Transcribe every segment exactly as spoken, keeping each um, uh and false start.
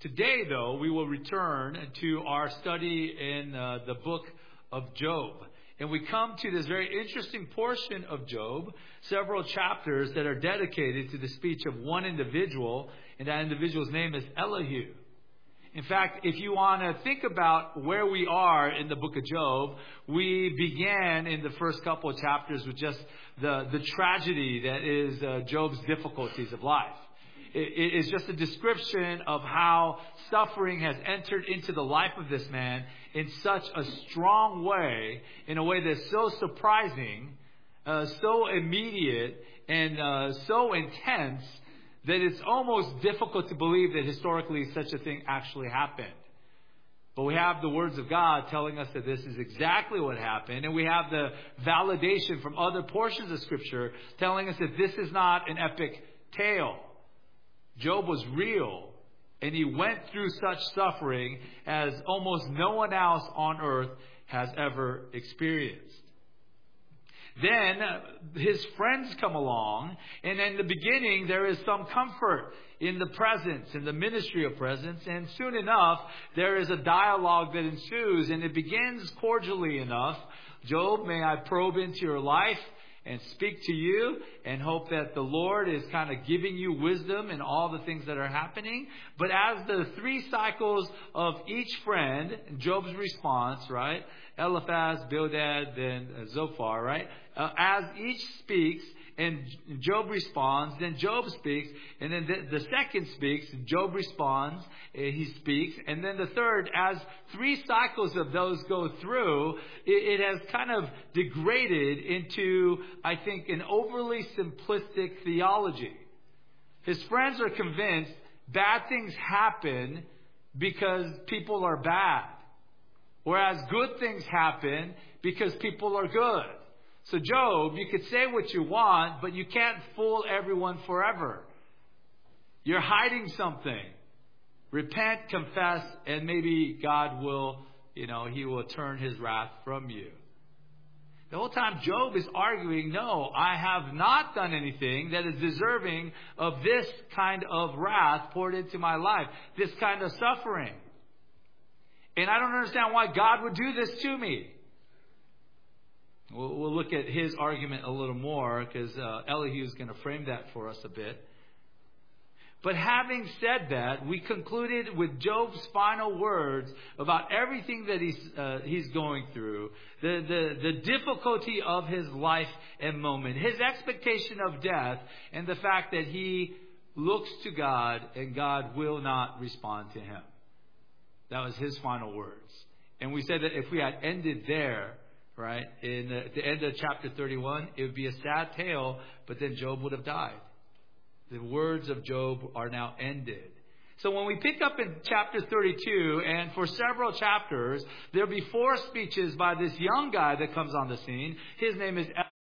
Today, though, we will return to our study in uh, the book of Job. And we come to this very interesting portion of Job, several chapters that are dedicated to the speech of one individual, and that individual's name is Elihu. In fact, if you want to think about where we are in the book of Job, we began in the first couple of chapters with just the, the tragedy that is uh, Job's difficulties of life. It is just a description of how suffering has entered into the life of this man in such a strong way, in a way that's so surprising, uh, so immediate, and uh, so intense that it's almost difficult to believe that historically such a thing actually happened. But we have the words of God telling us that this is exactly what happened, and we have the validation from other portions of Scripture telling us that this is not an epic tale. Job was real, and he went through such suffering as almost no one else on earth has ever experienced. Then his friends come along, and in the beginning there is some comfort in the presence, in the ministry of presence, and soon enough there is a dialogue that ensues, and it begins cordially enough. Job, may I probe into your life and speak to you, and hope that the Lord is kind of giving you wisdom in all the things that are happening. But as the three cycles of each friend, Job's response, right? Eliphaz, Bildad, then Zophar, right? Uh, as each speaks, and Job responds, then Job speaks, and then the, the second speaks, Job responds, he speaks, and then the third, as three cycles of those go through, it, it has kind of degraded into, I think, an overly simplistic theology. His friends are convinced bad things happen because people are bad, whereas good things happen because people are good. So Job, you could say what you want, but you can't fool everyone forever. You're hiding something. Repent, confess, and maybe God will, you know, He will turn His wrath from you. The whole time Job is arguing, no, I have not done anything that is deserving of this kind of wrath poured into my life, this kind of suffering. And I don't understand why God would do this to me. We'll, we'll look at his argument a little more, because uh, Elihu is going to frame that for us a bit. But having said that, we concluded with Job's final words about everything that he's uh, he's going through, the, the, the difficulty of his life and moment, his expectation of death, and the fact that he looks to God and God will not respond to him. That was his final words. And we said that if we had ended there, right, in the, the end of chapter thirty-one, it would be a sad tale, but then Job would have died. The words of Job are now ended. So when we pick up in chapter thirty-two, and for several chapters, there'll be four speeches by this young guy that comes on the scene. His name is Elihu.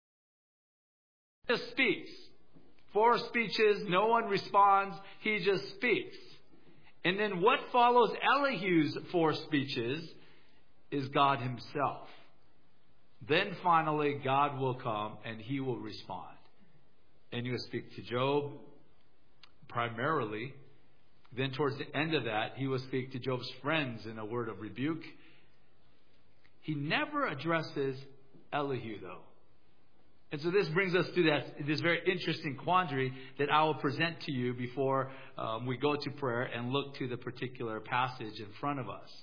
He just speaks. Four speeches, no one responds, he just speaks. And then what follows Elihu's four speeches is God Himself. Then finally, God will come and He will respond. And He will speak to Job primarily. Then towards the end of that, He will speak to Job's friends in a word of rebuke. He never addresses Elihu, though. And so this brings us to that, this very interesting quandary that I will present to you before um, we go to prayer and look to the particular passage in front of us.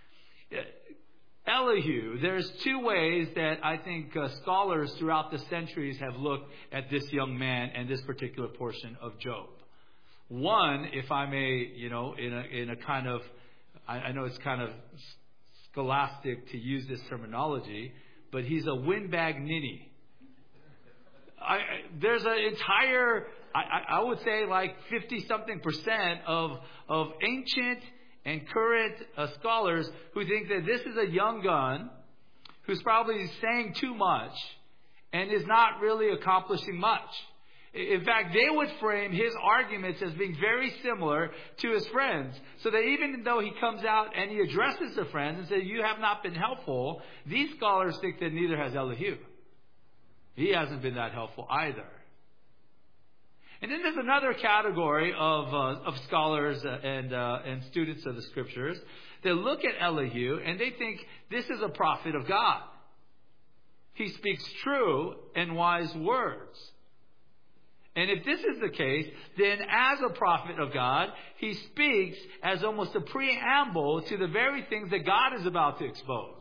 Elihu, there's two ways that I think uh, scholars throughout the centuries have looked at this young man and this particular portion of Job. One, if I may, you know, in a, in a kind of, I, I know it's kind of scholastic to use this terminology, but he's a windbag ninny. I, I, there's an entire, I, I would say like fifty-something percent of, of ancient and current uh, scholars who think that this is a young gun who's probably saying too much and is not really accomplishing much. In fact, they would frame his arguments as being very similar to his friends. So that even though he comes out and he addresses the friends and says, you have not been helpful, these scholars think that neither has Elihu. He hasn't been that helpful either. And then there's another category of uh, of scholars and uh, and students of the scriptures that look at Elihu and they think this is a prophet of God. He speaks true and wise words. And if this is the case, then as a prophet of God, he speaks as almost a preamble to the very things that God is about to expose.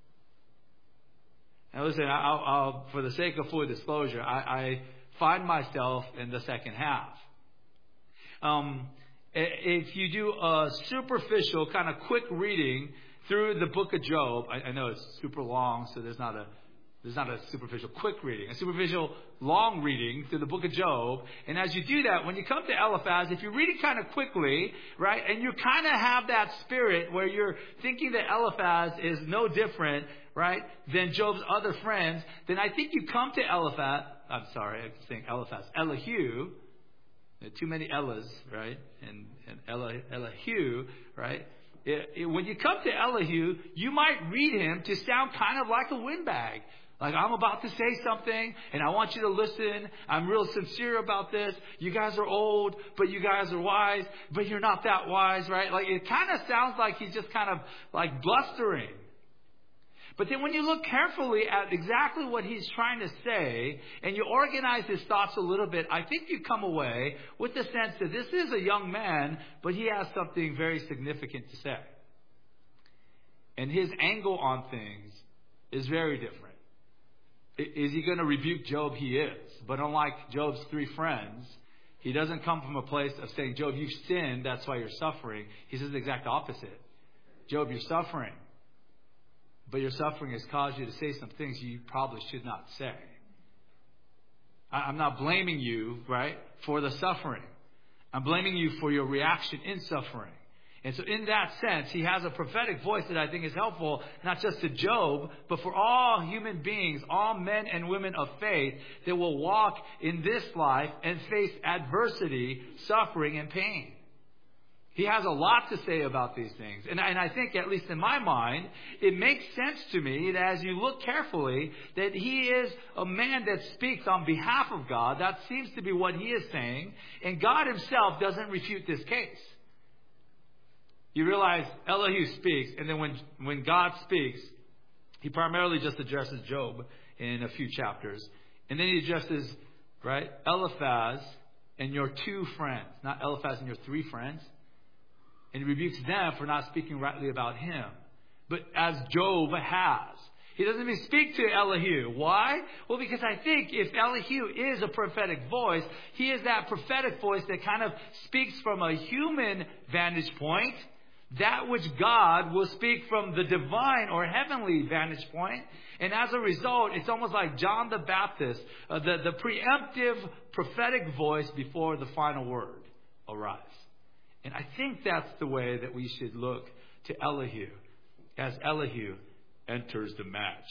Now listen, I'll, I'll, for the sake of full disclosure, I, I find myself in the second half. Um, if you do a superficial kind of quick reading through the book of Job, I, I know it's super long, so there's not a there's not a superficial quick reading, a superficial long reading through the book of Job. And as you do that, when you come to Eliphaz, if you read it kind of quickly, right, and you kind of have that spirit where you're thinking that Eliphaz is no different, right, than Job's other friends, then I think you come to Eliphaz. I'm sorry, I'm saying Eliphaz. Elihu. Too many Ellas, right? And, and Ela, Elihu, right? It, it, when you come to Elihu, you might read him to sound kind of like a windbag. Like, I'm about to say something, and I want you to listen. I'm real sincere about this. You guys are old, but you guys are wise, but you're not that wise, right? Like, it kind of sounds like he's just kind of like blustering. But then when you look carefully at exactly what he's trying to say, and you organize his thoughts a little bit, I think you come away with the sense that this is a young man, but he has something very significant to say. And his angle on things is very different. Is he going to rebuke Job? He is. But unlike Job's three friends, he doesn't come from a place of saying, Job, you've sinned, that's why you're suffering. He says the exact opposite. Job, you're suffering. But your suffering has caused you to say some things you probably should not say. I'm not blaming you, right, for the suffering. I'm blaming you for your reaction in suffering. And so in that sense, he has a prophetic voice that I think is helpful, not just to Job, but for all human beings, all men and women of faith that will walk in this life and face adversity, suffering, and pain. He has a lot to say about these things. And, and I think, at least in my mind, it makes sense to me that as you look carefully, that he is a man that speaks on behalf of God. That seems to be what he is saying. And God himself doesn't refute this case. You realize Elihu speaks, and then when, when God speaks, he primarily just addresses Job in a few chapters. And then he addresses, right, Eliphaz and your two friends, not Eliphaz and your three friends. And he rebukes them for not speaking rightly about him. But as Job has. He doesn't even speak to Elihu. Why? Well, because I think if Elihu is a prophetic voice, he is that prophetic voice that kind of speaks from a human vantage point. That which God will speak from the divine or heavenly vantage point. And as a result, it's almost like John the Baptist, uh, the, the preemptive prophetic voice before the final word arrives. And I think that's the way that we should look to Elihu as Elihu enters the match.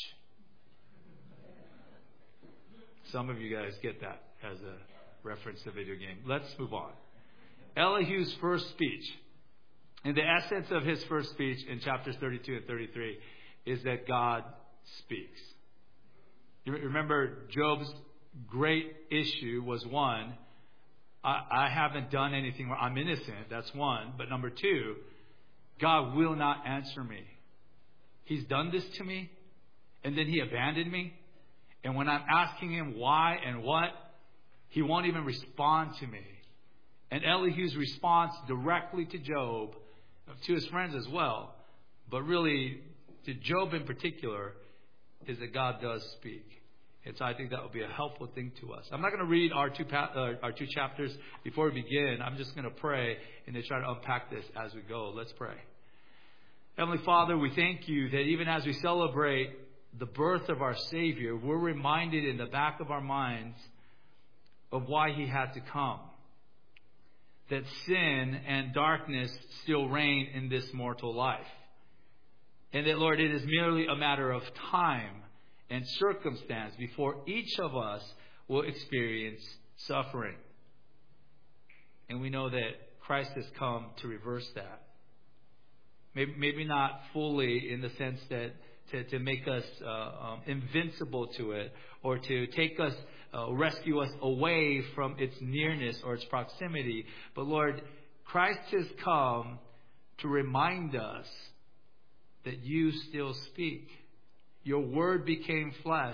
Some of you guys get that as a reference to a video game. Let's move on. Elihu's first speech. And the essence of his first speech in chapters thirty-two and thirty-three is that God speaks. You remember Job's great issue was one, I, I haven't done anything wrong. I'm innocent. That's one. But number two, God will not answer me. He's done this to me, and then he abandoned me. And when I'm asking him why and what, he won't even respond to me. And Elihu's response directly to Job, to his friends as well, but really to Job in particular, is that God does speak. And so I think that will be a helpful thing to us. I'm not going to read our two pa- uh, our two chapters before we begin. I'm just going to pray and then try to unpack this as we go. Let's pray. Heavenly Father, we thank you that even as we celebrate the birth of our Savior, we're reminded in the back of our minds of why he had to come. That sin and darkness still reign in this mortal life. And that, Lord, it is merely a matter of time and circumstance before each of us will experience suffering. And we know that Christ has come to reverse that. Maybe, maybe not fully in the sense that to, to make us uh, um, invincible to it, or to take us, uh, rescue us away from its nearness or its proximity. But Lord, Christ has come to remind us that you still speak. Your word became flesh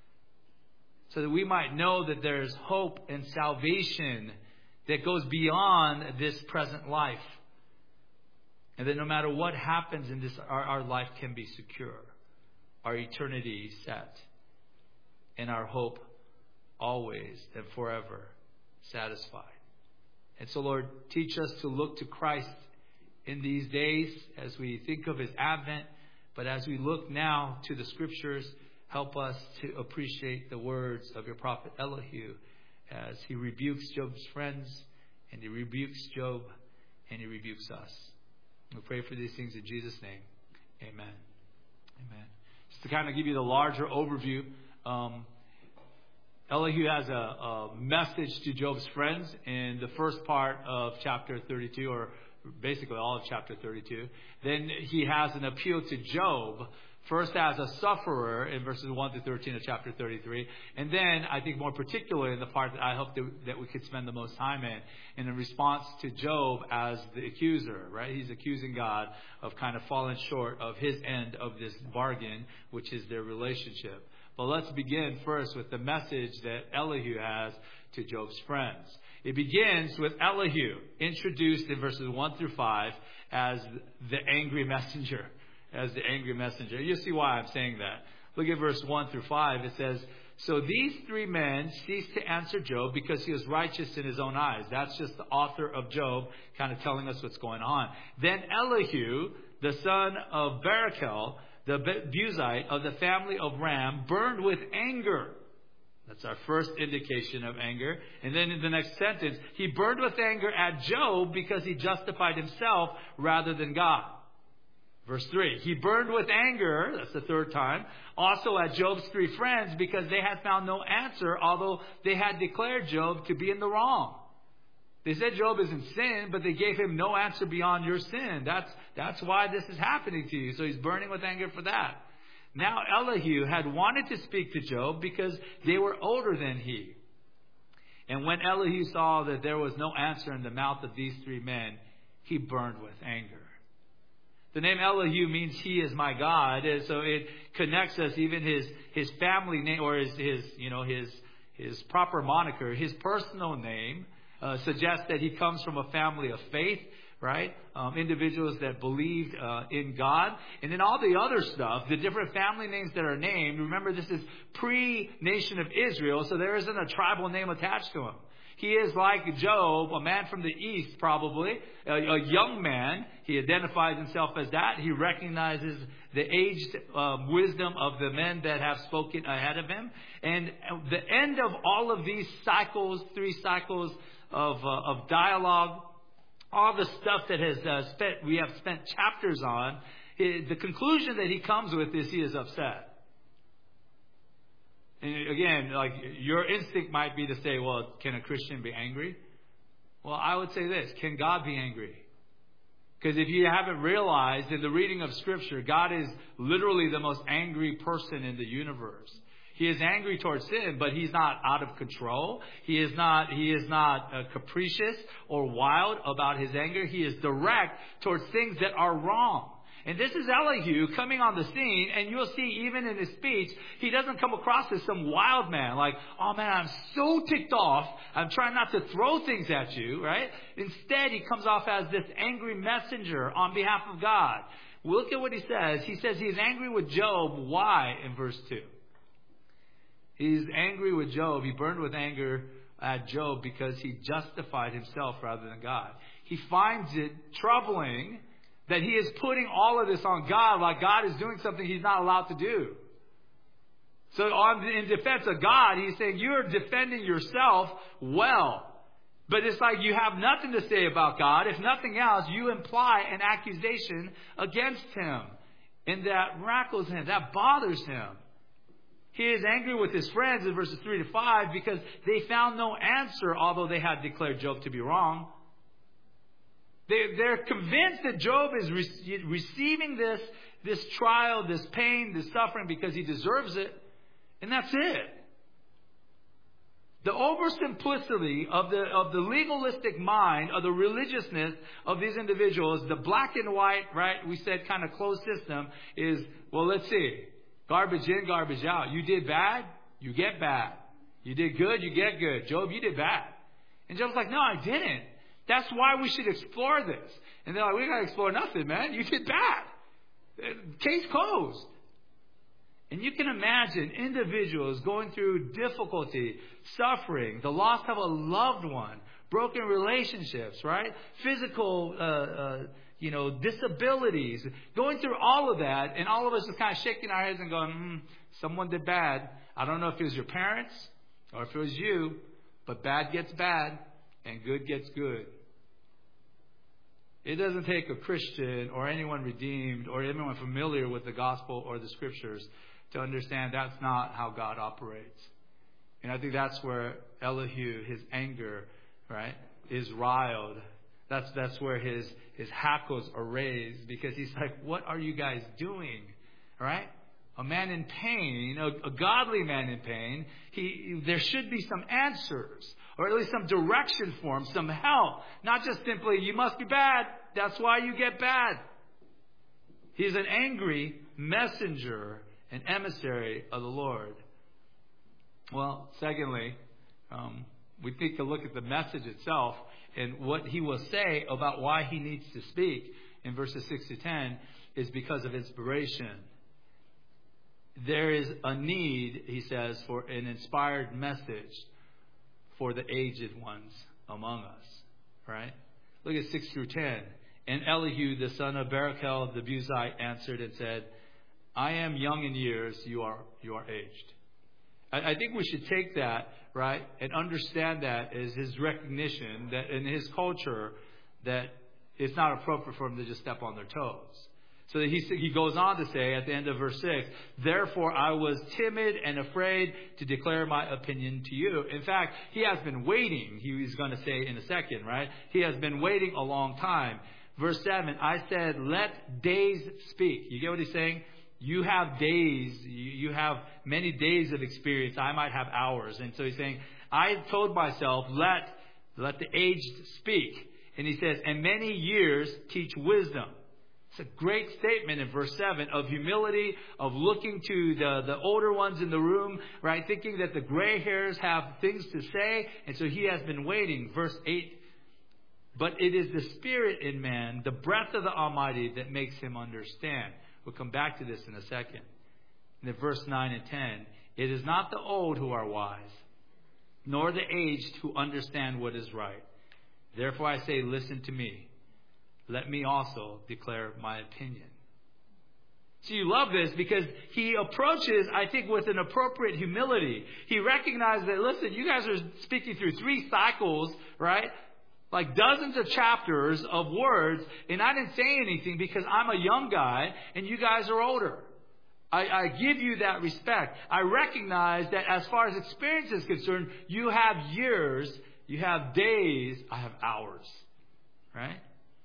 so that we might know that there is hope and salvation that goes beyond this present life. And that no matter what happens in this, our, our life can be secure. Our eternity set. And our hope always and forever satisfied. And so, Lord, teach us to look to Christ in these days as we think of His advent. But as we look now to the Scriptures, help us to appreciate the words of your prophet Elihu as he rebukes Job's friends, and he rebukes Job, and he rebukes us. We pray for these things in Jesus' name. Amen. Amen. Just to kind of give you the larger overview, um, Elihu has a, a message to Job's friends in the first part of chapter thirty-two, or basically all of chapter thirty-two. Then he has an appeal to Job, first as a sufferer in verses one to thirteen of chapter thirty-three. And then, I think more particularly in the part that I hope that, that we could spend the most time in, in a response to Job as the accuser, right? He's accusing God of kind of falling short of his end of this bargain, which is their relationship. But let's begin first with the message that Elihu has to Job's friends. It begins with Elihu, introduced in verses one through five as the angry messenger. As the angry messenger. You'll see why I'm saying that. Look at verse one through five. It says, "So these three men ceased to answer Job because he was righteous in his own eyes." That's just the author of Job kind of telling us what's going on. "Then Elihu, the son of Barachel, the Buzite of the family of Ram, burned with anger." That's our first indication of anger. And then in the next sentence, "He burned with anger at Job because he justified himself rather than God." Verse three, "He burned with anger," that's the third time, "also at Job's three friends because they had found no answer, although they had declared Job to be in the wrong." They said Job is in sin, but they gave him no answer beyond your sin. That's, that's why this is happening to you. So he's burning with anger for that. Now Elihu had wanted to speak to Job because they were older than he. And when Elihu saw that there was no answer in the mouth of these three men, he burned with anger. The name Elihu means "he is my God," and so it connects us. Even his his family name, or his, his you know his his proper moniker, his personal name uh, suggests that he comes from a family of faith, right? Um, individuals that believed uh, in God, and then all the other stuff, the different family names that are named. Remember, this is pre-nation of Israel, so there isn't a tribal name attached to him. He is like Job, a man from the east, probably, a, a young man. He identifies himself as that. He recognizes the aged um, wisdom of the men that have spoken ahead of him. And the end of all of these cycles, three cycles of, uh, of dialogue, all the stuff that has uh, spent, we have spent chapters on, it, the conclusion that he comes with is he is upset. And again, like, your instinct might be to say, well, can a Christian be angry? Well, I would say this: can God be angry? Because if you haven't realized in the reading of Scripture, God is literally the most angry person in the universe. He is angry towards sin, but He's not out of control. He is not, he is not uh, capricious or wild about His anger. He is direct towards things that are wrong. And this is Elihu coming on the scene, and you'll see even in his speech, he doesn't come across as some wild man, like, "Oh man, I'm so ticked off, I'm trying not to throw things at you," right? Instead, he comes off as this angry messenger on behalf of God. Look at what he says. He says he's angry with Job. Why? In verse two. He's angry with Job. He burned with anger at Job because he justified himself rather than God. He finds it troubling that he is putting all of this on God, like God is doing something He's not allowed to do. So on, in defense of God, he's saying, you're defending yourself well. But it's like you have nothing to say about God. If nothing else, you imply an accusation against Him. And that rackles him. That bothers him. He is angry with his friends in verses three to five because they found no answer, although they had declared Job to be wrong. They, they're convinced that Job is re- receiving this this trial, this pain, this suffering because he deserves it. And that's it. The oversimplicity of the of the legalistic mind, of the religiousness of these individuals, the black and white, right, we said kind of closed system is, well, let's see. Garbage in, garbage out. You did bad, you get bad. You did good, you get good. Job, you did bad. And Job's like, no, I didn't. That's why we should explore this. And they're like, we got to explore nothing, man. You did bad. Case closed. And you can imagine individuals going through difficulty, suffering, the loss of a loved one, broken relationships, right? Physical, uh, uh, you know, disabilities, going through all of that, and all of us just kind of shaking our heads and going, hmm, someone did bad. I don't know if it was your parents or if it was you, but bad gets bad and good gets good. It doesn't take a Christian or anyone redeemed or anyone familiar with the gospel or the scriptures to understand that's not how God operates. And I think that's where Elihu, his anger, right, is riled. That's that's where his, his hackles are raised, because he's like, what are you guys doing? Right? A man in pain, a, a godly man in pain, he there should be some answers, or at least some direction for him, some help. Not just simply, you must be bad, that's why you get bad. He's an angry messenger, an emissary of the Lord. Well, secondly, um, we take a look at the message itself and what he will say about why he needs to speak in verses six to ten is because of inspiration. There is a need, he says, for an inspired message for the aged ones among us. Right? Look at six through ten. And Elihu, the son of Barachel the Buzite, answered and said, I am young in years, you are you are aged. I, I think we should take that, right, and understand that as his recognition that in his culture that it's not appropriate for him to just step on their toes. So that he he goes on to say at the end of verse six, therefore I was timid and afraid to declare my opinion to you. In fact, he has been waiting, he's going to say in a second, right? He has been waiting a long time. Verse seven, I said, let days speak. You get what he's saying? You have days, you have many days of experience. I might have hours. And so he's saying, I told myself, let, let the aged speak. And he says, and many years teach wisdom. It's a great statement in verse seven of humility, of looking to the, the older ones in the room, right? Thinking that the gray hairs have things to say. And so he has been waiting. Verse eight, but it is the spirit in man, the breath of the Almighty, that makes him understand. We'll come back to this in a second. In the verse nine and ten, it is not the old who are wise, nor the aged who understand what is right. Therefore I say, listen to me. Let me also declare my opinion. So you love this because he approaches, I think, with an appropriate humility. He recognizes that, listen, you guys are speaking through three cycles, right? Like dozens of chapters of words, and I didn't say anything because I'm a young guy and you guys are older. I, I give you that respect. I recognize that as far as experience is concerned, you have years, you have days, I have hours. Right?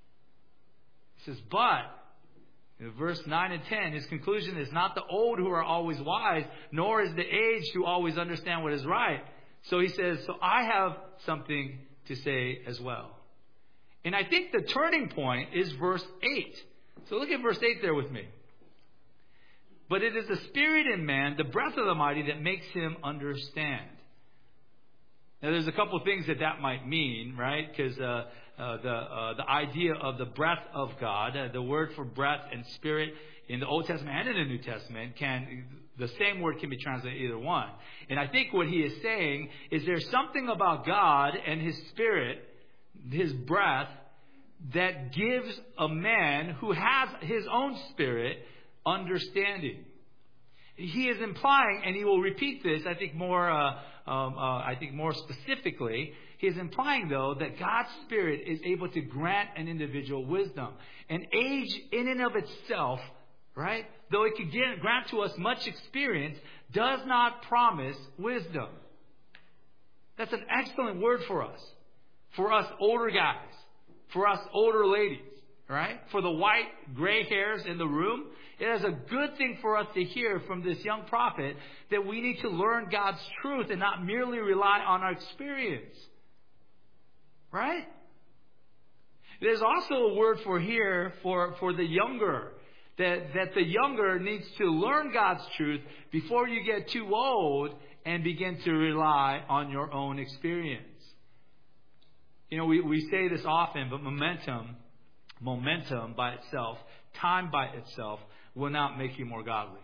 He says, but, in verse nine and ten, his conclusion is not the old who are always wise, nor is the aged who always understand what is right. So he says, so I have something to say as well. And I think the turning point is verse eight. So look at verse eight there with me. But it is the spirit in man, the breath of the mighty, that makes him understand. Now there's a couple of things that that might mean, right? Because uh, uh, the uh, the idea of the breath of God, uh, the word for breath and spirit in the Old Testament and in the New Testament, can the same word can be translated either one. And I think what he is saying is there's something about God and his spirit, his breath, that gives a man who has his own spirit understanding. He is implying, and he will repeat this, I think more, uh, um, uh, I think more specifically. He is implying, though, that God's Spirit is able to grant an individual wisdom. And age, in and of itself, right, though it could get, grant to us much experience, does not promise wisdom. That's an excellent word for us, for us older guys, for us older ladies, right? For the white, gray hairs in the room, it is a good thing for us to hear from this young prophet that we need to learn God's truth and not merely rely on our experience. Right? There's also a word for here for, for the younger. That, that the younger needs to learn God's truth before you get too old and begin to rely on your own experience. You know, we, we say this often, but momentum, momentum by itself, time by itself, will not make you more godly.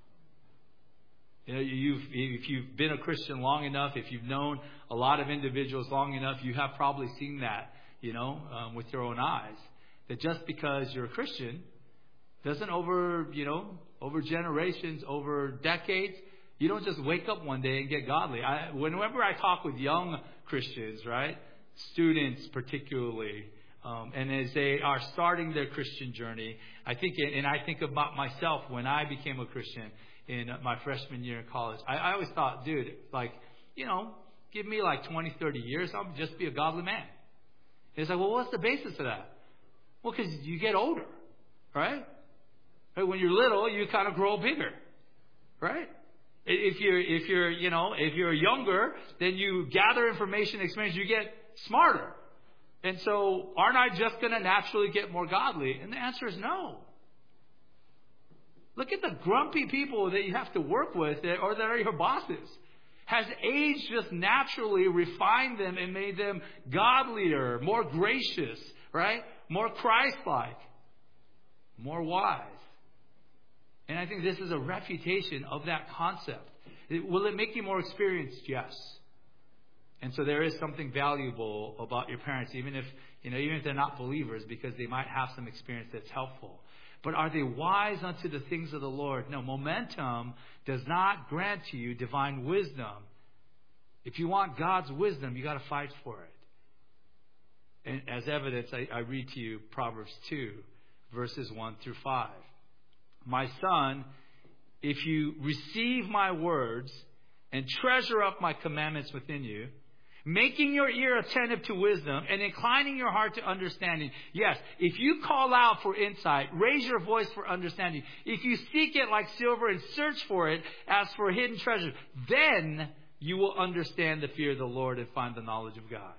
You know, you've, if you've been a Christian long enough, if you've known a lot of individuals long enough, you have probably seen that, you know, um, with your own eyes. That just because you're a Christian doesn't over, you know, over generations, over decades, you don't just wake up one day and get godly. I, whenever I talk with young Christians, right, students particularly, um, and as they are starting their Christian journey, I think, and I think about myself when I became a Christian in my freshman year in college. I, I always thought, dude, like, you know, give me like twenty, thirty years, I'll just be a godly man. And it's like, well, what's the basis of that? Well, because you get older, right? When you're little, you kind of grow bigger, right? If you're, if you're, you know, if you're younger, then you gather information, experience, you get smarter. And so, aren't I just going to naturally get more godly? And the answer is no. Look at the grumpy people that you have to work with or that are your bosses. Has age just naturally refined them and made them godlier, more gracious, right? More Christ-like, more wise. And I think this is a refutation of that concept. It, will it make you more experienced? Yes. And so there is something valuable about your parents, even if, you know, even if they're not believers, because they might have some experience that's helpful. But are they wise unto the things of the Lord? No, momentum does not grant to you divine wisdom. If you want God's wisdom, you got to fight for it. And as evidence, I, I read to you Proverbs two, verses one through five. My son, if you receive my words and treasure up my commandments within you, making your ear attentive to wisdom and inclining your heart to understanding. Yes, if you call out for insight, raise your voice for understanding. If you seek it like silver and search for it as for hidden treasure, then you will understand the fear of the Lord and find the knowledge of God.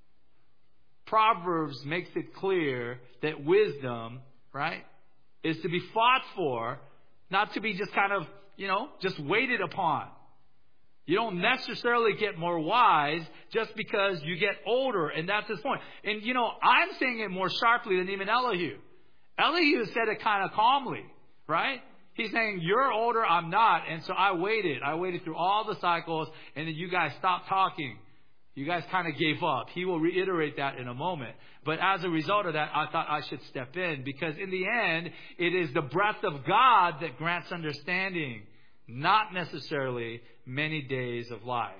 Proverbs makes it clear that wisdom, right, is to be fought for, not to be just kind of, you know, just waited upon. You don't necessarily get more wise just because you get older, and that's his point. And, you know, I'm saying it more sharply than even Elihu. Elihu said it kind of calmly, right? He's saying, you're older, I'm not, and so I waited. I waited through all the cycles, and then you guys stopped talking. You guys kind of gave up. He will reiterate that in a moment. But as a result of that, I thought I should step in, because in the end, it is the breath of God that grants understanding, not necessarily many days of life.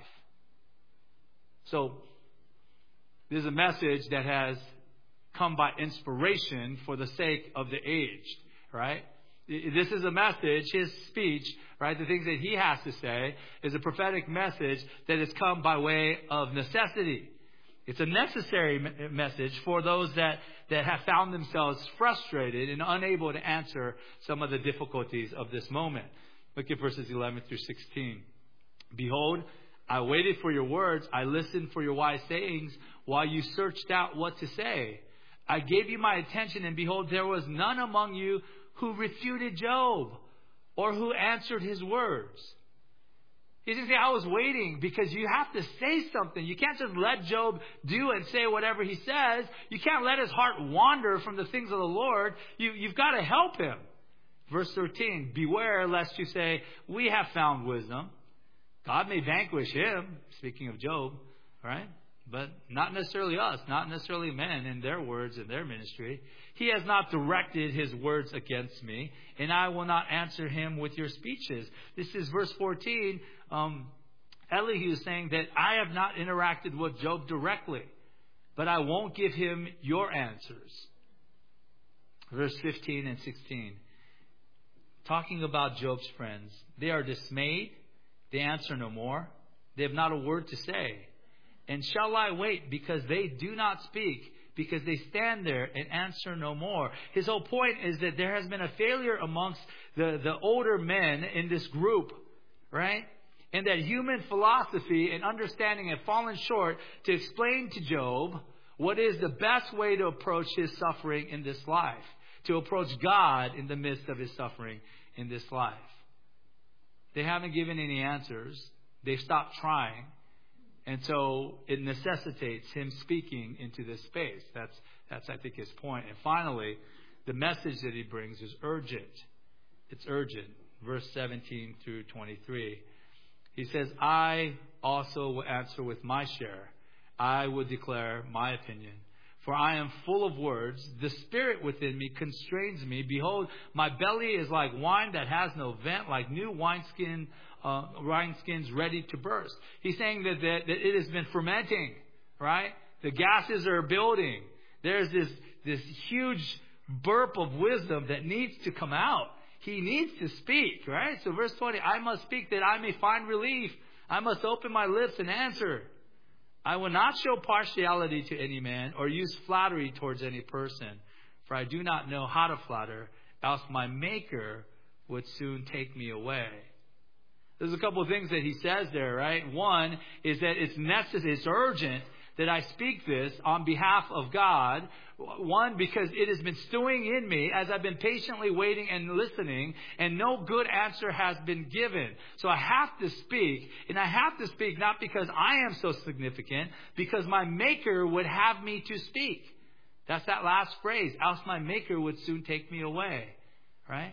So, there's a message that has come by inspiration for the sake of the aged, right? This is a message, his speech, right? The things that he has to say is a prophetic message that has come by way of necessity. It's a necessary message for those that, that have found themselves frustrated and unable to answer some of the difficulties of this moment. Look at verses eleven through sixteen. Behold, I waited for your words. I listened for your wise sayings while you searched out what to say. I gave you my attention, and behold, there was none among you who refuted Job or who answered his words. He's going to say, I was waiting, because you have to say something. You can't just let Job do and say whatever he says. You can't let his heart wander from the things of the Lord. You, you've got to help him. Verse thirteen, beware lest you say, we have found wisdom. God may vanquish him, speaking of Job, right? But not necessarily us, not necessarily men in their words and their ministry. He has not directed his words against me, and I will not answer him with your speeches. This is verse fourteen. Um, Elihu is saying that I have not interacted with Job directly, but I won't give him your answers. Verse fifteen and sixteen. Talking about Job's friends, they are dismayed. They answer no more. They have not a word to say. And shall I wait because they do not speak, because they stand there and answer no more. His whole point is that there has been a failure amongst the, the older men in this group, right? And that human philosophy and understanding have fallen short to explain to Job what is the best way to approach his suffering in this life, to approach God in the midst of his suffering in this life. They haven't given any answers. They've stopped trying. And so it necessitates him speaking into this space. That's, that's I think, his point. And finally, the message that he brings is urgent. It's urgent. Verse seventeen through twenty-three. He says, I also will answer with my share. I will declare my opinion. For I am full of words. The spirit within me constrains me. Behold, my belly is like wine that has no vent, like new wineskin, uh, wineskins ready to burst. He's saying that, that, that it has been fermenting, right? The gases are building. There's this, this huge burp of wisdom that needs to come out. He needs to speak, right? So verse twenty, I must speak that I may find relief. I must open my lips and answer. I will not show partiality to any man or use flattery towards any person, for I do not know how to flatter, else my Maker would soon take me away. There's a couple of things that he says there, right? One is that it's necessary, it's urgent that I speak this on behalf of God. One, because it has been stewing in me as I've been patiently waiting and listening, and no good answer has been given. So I have to speak, and I have to speak not because I am so significant, because my Maker would have me to speak. That's that last phrase, else my Maker would soon take me away, right?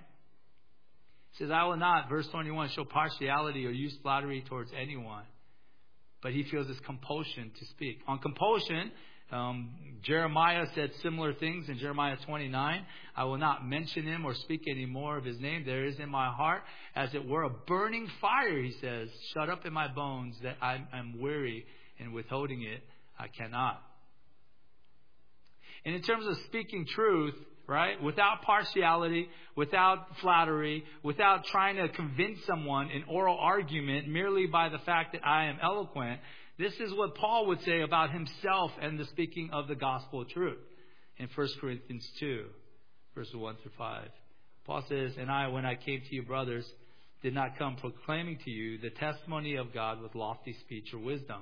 He says, I will not, verse twenty-one, show partiality or use flattery towards anyone. But he feels this compulsion to speak. On compulsion, um, Jeremiah said similar things in Jeremiah twenty-nine. I will not mention him or speak any more of his name. There is in my heart, as it were, a burning fire, he says, shut up in my bones, that I am weary, and withholding it I cannot. And in terms of speaking truth, right, without partiality, without flattery, without trying to convince someone in oral argument merely by the fact that I am eloquent, this is what Paul would say about himself and the speaking of the gospel of truth in First Corinthians two, verses one through five. Paul says, and I, when I came to you, brothers, did not come proclaiming to you the testimony of God with lofty speech or wisdom.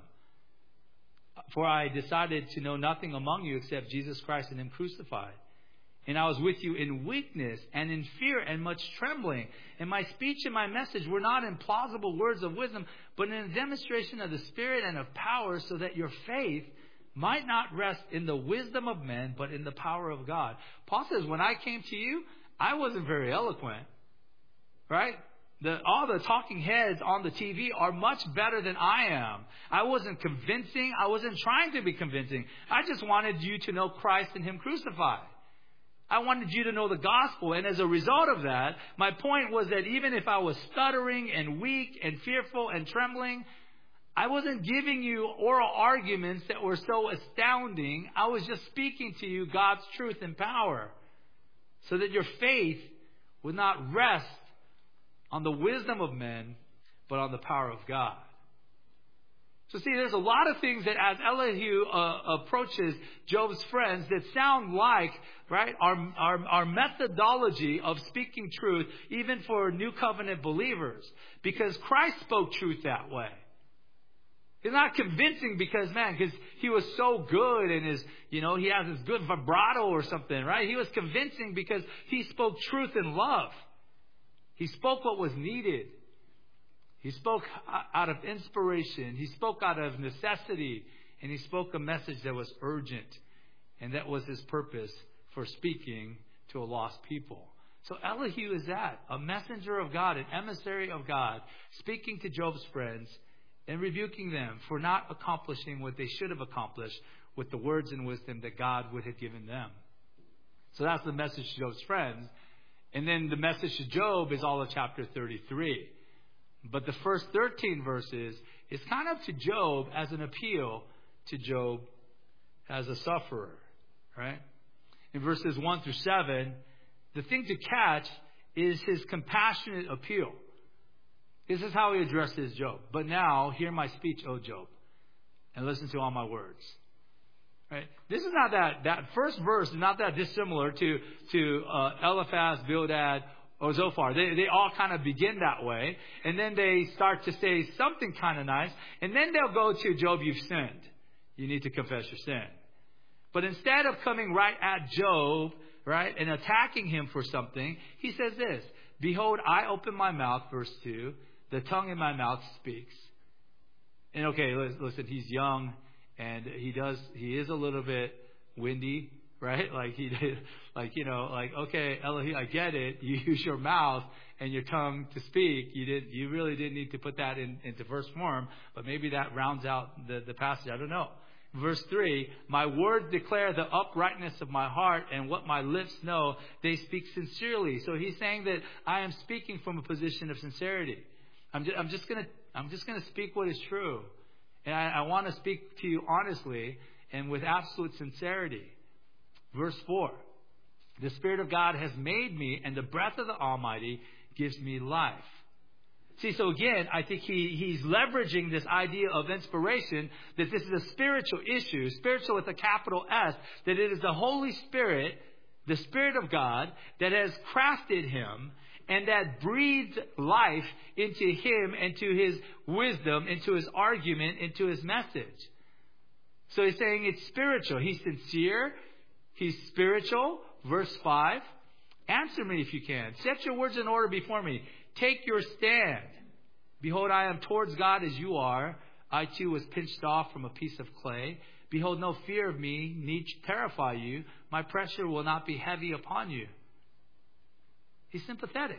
For I decided to know nothing among you except Jesus Christ and him crucified. And I was with you in weakness and in fear and much trembling. And my speech and my message were not in plausible words of wisdom, but in a demonstration of the Spirit and of power, so that your faith might not rest in the wisdom of men, but in the power of God. Paul says, when I came to you, I wasn't very eloquent, right? The, all the talking heads on the T V are much better than I am. I wasn't convincing. I wasn't trying to be convincing. I just wanted you to know Christ and him crucified. I wanted you to know the gospel. And as a result of that, my point was that even if I was stuttering and weak and fearful and trembling, I wasn't giving you oral arguments that were so astounding. I was just speaking to you God's truth and power, so that your faith would not rest on the wisdom of men, but on the power of God. So see, there's a lot of things that as Elihu uh, approaches Job's friends that sound like, right, our, our, our methodology of speaking truth, even for New Covenant believers. Because Christ spoke truth that way. He's not convincing because, man, because he was so good and his, you know, he has this good vibrato or something, right? He was convincing because he spoke truth in love. He spoke what was needed. He spoke out of inspiration. He spoke out of necessity. And he spoke a message that was urgent. And that was his purpose for speaking to a lost people. So Elihu is that, a messenger of God, an emissary of God, speaking to Job's friends and rebuking them for not accomplishing what they should have accomplished with the words and wisdom that God would have given them. So that's the message to Job's friends. And then the message to Job is all of chapter thirty-three. But the first thirteen verses is kind of to Job as an appeal to Job as a sufferer, right? In verses one through seven, the thing to catch is his compassionate appeal. This is how he addresses Job. But now, hear my speech, O Job, and listen to all my words. Right? This is not that, that first verse is not that dissimilar to, to uh, Eliphaz, Bildad, or Zophar. They, they all kind of begin that way. And then they start to say something kind of nice. And then they'll go to Job, you've sinned. You need to confess your sin. But instead of coming right at Job, right, and attacking him for something, he says this, behold, I open my mouth, verse two, the tongue in my mouth speaks. And okay, listen, he's young. And he does, he is a little bit windy, right? Like he did, like, you know, like, okay, Elohim, I get it. You use your mouth and your tongue to speak. You did, you really didn't need to put that in, into verse form, but maybe that rounds out the, the passage. I don't know. Verse three, my words declare the uprightness of my heart, and what my lips know, they speak sincerely. So he's saying that I am speaking from a position of sincerity. I'm just, I'm just gonna, I'm just gonna speak what is true. And I, I want to speak to you honestly and with absolute sincerity. Verse four. The Spirit of God has made me, and the breath of the Almighty gives me life. See, so again, I think he, he's leveraging this idea of inspiration, that this is a spiritual issue, spiritual with a capital S, that it is the Holy Spirit, the Spirit of God, that has crafted him and that breathed life into him, into his wisdom, into his argument, into his message. So he's saying it's spiritual. He's sincere. He's spiritual. Verse five. Answer me if you can. Set your words in order before me. Take your stand. Behold, I am towards God as you are. I too was pinched off from a piece of clay. Behold, no fear of me need terrify you. My pressure will not be heavy upon you. He's sympathetic.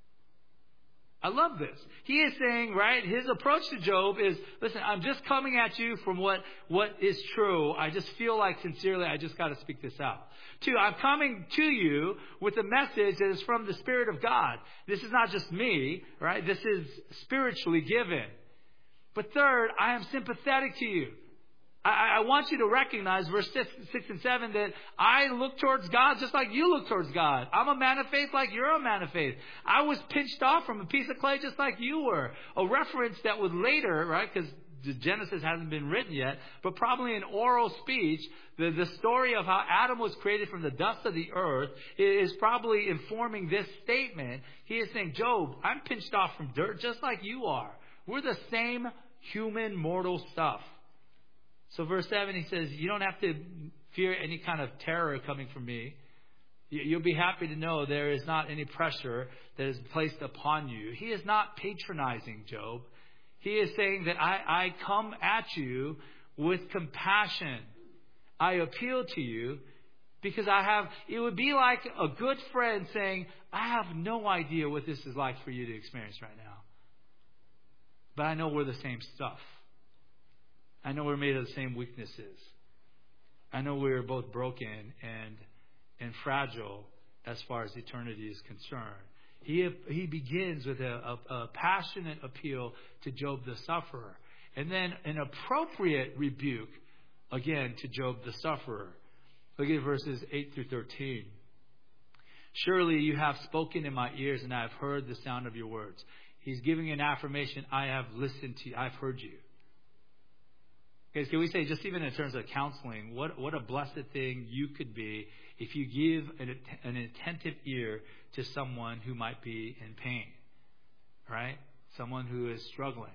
I love this. He is saying, right, his approach to Job is, listen, I'm just coming at you from what, what is true. I just feel like sincerely I just got to speak this out. Two, I'm coming to you with a message that is from the Spirit of God. This is not just me, right? This is spiritually given. But third, I am sympathetic to you. I, I want you to recognize, verse six, six and seven, that I look towards God just like you look towards God. I'm a man of faith like you're a man of faith. I was pinched off from a piece of clay just like you were. A reference that would later, right, because Genesis hasn't been written yet, but probably in oral speech, the, the story of how Adam was created from the dust of the earth is probably informing this statement. He is saying, Job, I'm pinched off from dirt just like you are. We're the same human mortal stuff. So verse seven, he says, you don't have to fear any kind of terror coming from me. You'll be happy to know there is not any pressure that is placed upon you. He is not patronizing Job. He is saying that I, I come at you with compassion. I appeal to you because I have, it would be like a good friend saying, I have no idea what this is like for you to experience right now. But I know we're the same stuff. I know we're made of the same weaknesses. I know we're both broken and and fragile as far as eternity is concerned. He he begins with a, a, a passionate appeal to Job the sufferer, and then an appropriate rebuke again to Job the sufferer. Look at verses eight through thirteen. Surely you have spoken in my ears, and I have heard the sound of your words. He's giving an affirmation. I have listened to you. I've heard you. Okay, can we say, just even in terms of counseling, what, what a blessed thing you could be if you give an, an attentive ear to someone who might be in pain, right? Someone who is struggling.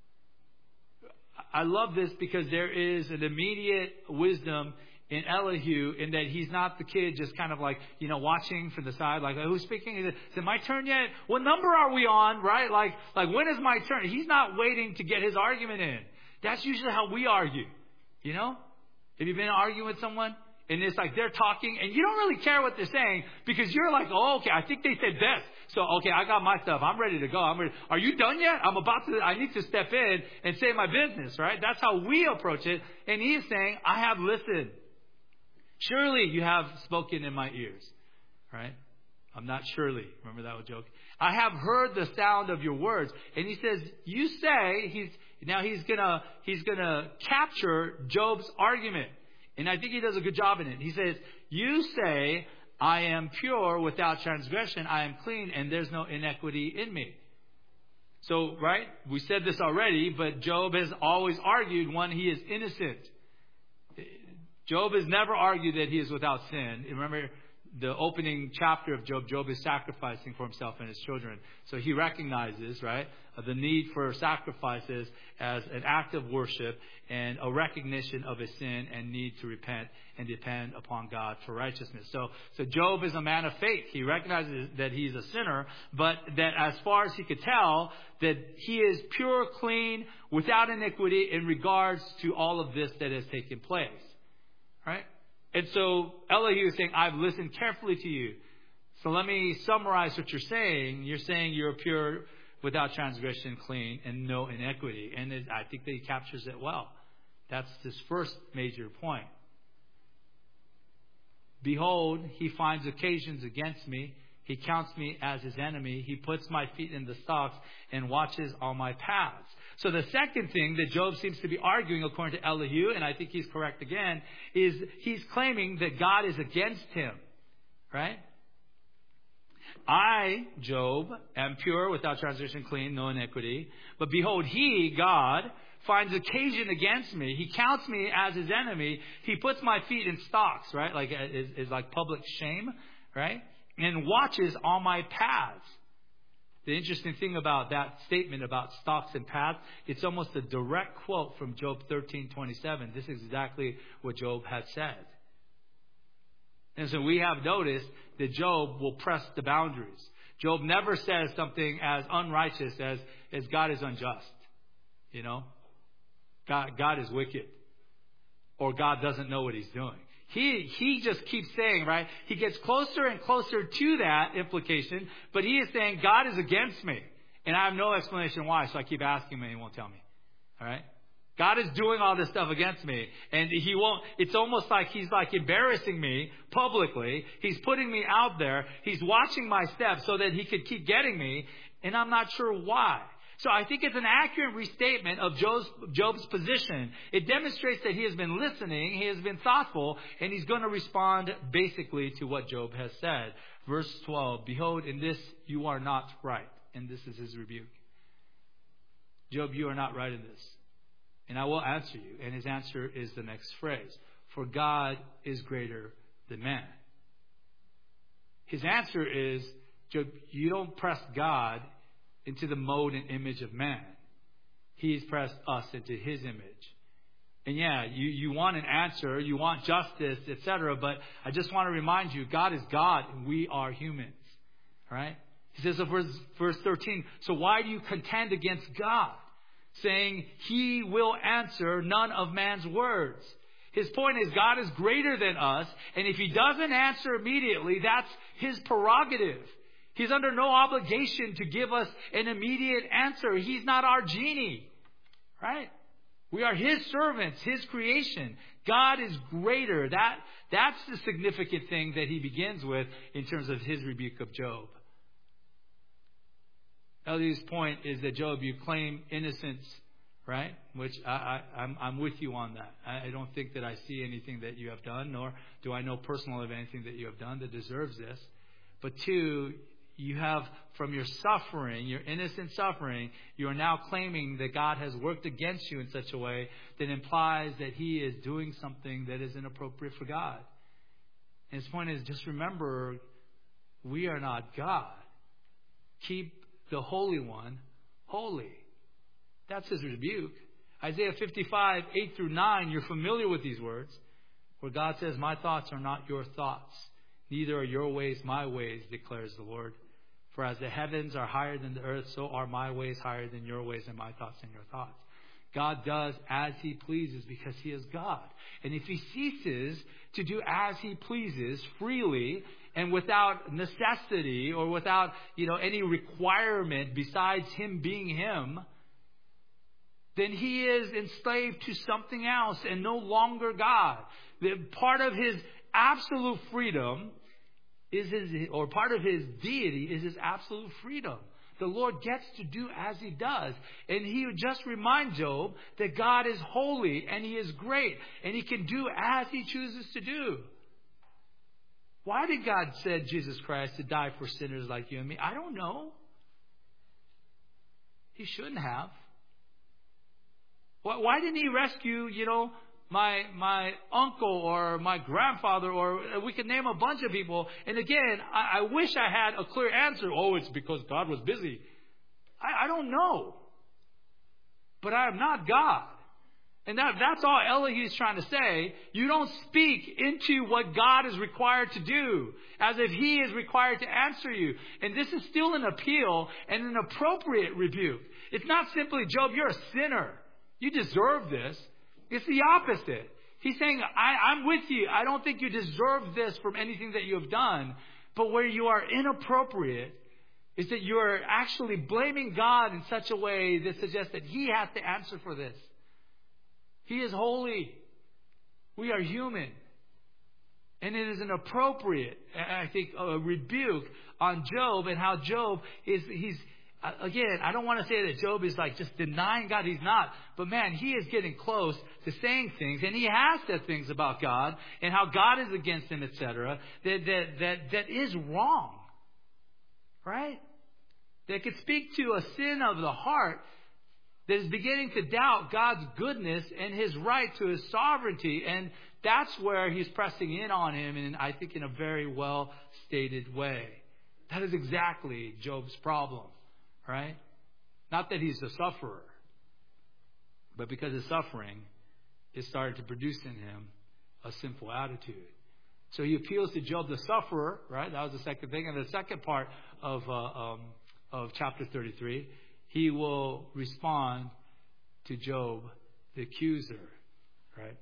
I love this because there is an immediate wisdom in Elihu in that he's not the kid just kind of like, you know, watching from the side, like, oh, who's speaking? Is it, is it my turn yet? What number are we on, right? Like, like when is my turn? He's not waiting to get his argument in. That's usually how we argue, you know? Have you been arguing with someone? And it's like they're talking and you don't really care what they're saying because you're like, oh, okay, I think they said this. So, okay, I got my stuff. I'm ready to go. I'm ready. Are you done yet? I'm about to, I need to step in and say my business, right? That's how we approach it. And he is saying, I have listened. Surely you have spoken in my ears, right? I'm not surely. Remember that joke? I have heard the sound of your words. And he says, you say, he's, now he's gonna, he's gonna capture Job's argument. And I think he does a good job in it. He says, you say, I am pure without transgression. I am clean and there's no inequity in me. So, right? We said this already, but Job has always argued, one, he is innocent. Job has never argued that he is without sin. Remember the opening chapter of Job, Job is sacrificing for himself and his children. So he recognizes, right, the need for sacrifices as an act of worship and a recognition of his sin and need to repent and depend upon God for righteousness. So, so Job is a man of faith. He recognizes that he's a sinner, but that as far as he could tell, that he is pure, clean, without iniquity in regards to all of this that has taken place. Right? And so Elihu is saying, I've listened carefully to you. So let me summarize what you're saying. You're saying you're pure, without transgression, clean, and no iniquity. And it, I think that he captures it well. That's his first major point. Behold, he finds occasions against me. He counts me as his enemy. He puts my feet in the stocks and watches all my paths. So the second thing that Job seems to be arguing, according to Elihu, and I think he's correct again, is he's claiming that God is against him. Right? I, Job, am pure, without transgression, clean, no iniquity. But behold, he, God, finds occasion against me. He counts me as his enemy. He puts my feet in stocks, right? Like is, is like public shame, right? And watches all my paths. The interesting thing about that statement about stocks and paths, it's almost a direct quote from Job thirteen twenty-seven. This is exactly what Job had said. And so we have noticed that Job will press the boundaries. Job never says something as unrighteous as, as God is unjust. You know? God, God is wicked. Or God doesn't know what he's doing. He he just keeps saying, right? He gets closer and closer to that implication, but he is saying, God is against me. And I have no explanation why, so I keep asking him and he won't tell me. All right? God is doing all this stuff against me, and he won't, it's almost like he's like embarrassing me publicly. He's putting me out there. He's watching my steps so that he could keep getting me, and I'm not sure why. So I think it's an accurate restatement of Job's, Job's position. It demonstrates that he has been listening, he has been thoughtful, and he's going to respond basically to what Job has said. Verse twelve, behold, in this you are not right. And this is his rebuke. Job, you are not right in this. And I will answer you. And his answer is the next phrase. For God is greater than man. His answer is, Job, you don't press God into the mode and image of man. He's pressed us into his image. And yeah, you, you want an answer, you want justice, et cetera. But I just want to remind you, God is God and we are humans. Right? He says in verse, verse thirteen, so why do you contend against God? Saying he will answer none of man's words. His point is God is greater than us. And if he doesn't answer immediately, that's his prerogative. He's under no obligation to give us an immediate answer. He's not our genie, right? We are his servants, his creation. God is greater. That, that's the significant thing that he begins with in terms of his rebuke of Job. Elihu's point is that, Job, you claim innocence, right? Which I, I, I'm, I'm with you on that. I, I don't think that I see anything that you have done, nor do I know personally of anything that you have done that deserves this. But two, you have, from your suffering, your innocent suffering, you are now claiming that God has worked against you in such a way that implies that he is doing something that is inappropriate for God. And his point is, just remember, we are not God. Keep the Holy One holy. That's his rebuke. Isaiah fifty-five, eight through nine, you're familiar with these words, where God says, my thoughts are not your thoughts, neither are your ways my ways, declares the Lord. For as the heavens are higher than the earth, so are my ways higher than your ways, and my thoughts than your thoughts. God does as he pleases because he is God. And if he ceases to do as he pleases freely and without necessity or without, you know, any requirement besides him being him, then he is enslaved to something else and no longer God. The part of his absolute freedom is his, or part of his deity is his absolute freedom. The Lord gets to do as he does. And he would just remind Job that God is holy and he is great and he can do as he chooses to do. Why did God send Jesus Christ to die for sinners like you and me? I don't know. He shouldn't have. Why didn't he rescue, you know, my my uncle or my grandfather, or we could name a bunch of people. And again, I, I wish I had a clear answer. Oh, it's because God was busy. I, I don't know. But I am not God. And that, that's all Elihu is trying to say. You don't speak into what God is required to do, as if He is required to answer you. And this is still an appeal and an appropriate rebuke. It's not simply, Job, you're a sinner. You deserve this. It's the opposite. He's saying, I, I'm with you. I don't think you deserve this from anything that you have done. But where you are inappropriate is that you are actually blaming God in such a way that suggests that He has to answer for this. He is holy. We are human. And it is an appropriate, I think, a rebuke on Job, and how Job is, he's, again, I don't want to say that Job is like just denying God. He's not. But man, he is getting close to saying things, and he has said things about God and how God is against him, et cetera, that, that, that, that is wrong. Right? That could speak to a sin of the heart that is beginning to doubt God's goodness and His right to His sovereignty. And that's where he's pressing in on him, and I think in a very well stated way. That is exactly Job's problem, right? Not that he's a sufferer, but because his suffering is starting to produce in him a sinful attitude. So he appeals to Job the sufferer, right? That was the second thing. And the second part of uh, um, of chapter thirty-three, he will respond to Job the accuser, right?